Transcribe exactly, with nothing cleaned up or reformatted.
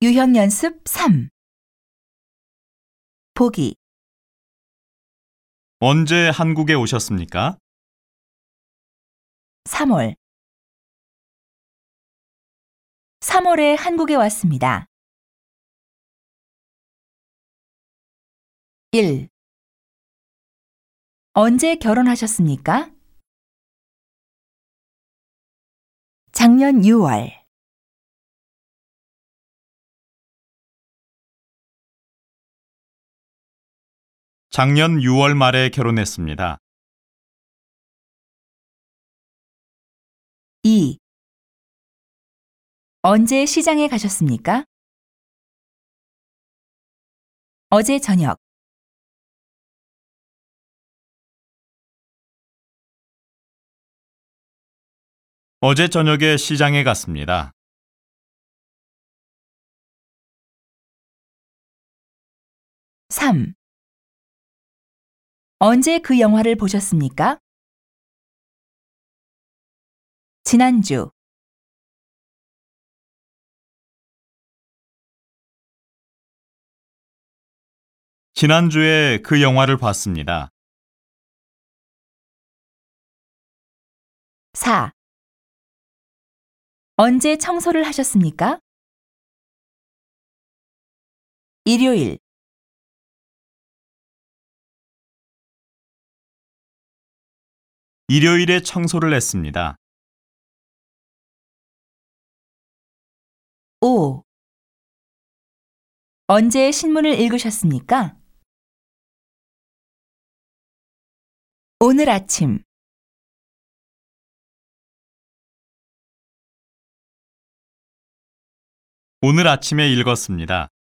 유형 연습 삼. 보기. 언제 한국에 오셨습니까? 삼월. 삼월에 한국에 왔습니다. 일. 언제 결혼하셨습니까? 작년 유월. 작년 유월 말에 결혼했습니다. 이. 언제 시장에 가셨습니까? 어제 저녁. 어제 저녁에 시장에 갔습니다. 삼. 언제 그 영화를 보셨습니까? 지난주. 지난주에 그 영화를 봤습니다. 사. 언제 청소를 하셨습니까? 일요일. 일요일에 청소를 했습니다. 오. 언제 신문을 읽으셨습니까? 오늘 아침. 오늘 아침에 읽었습니다.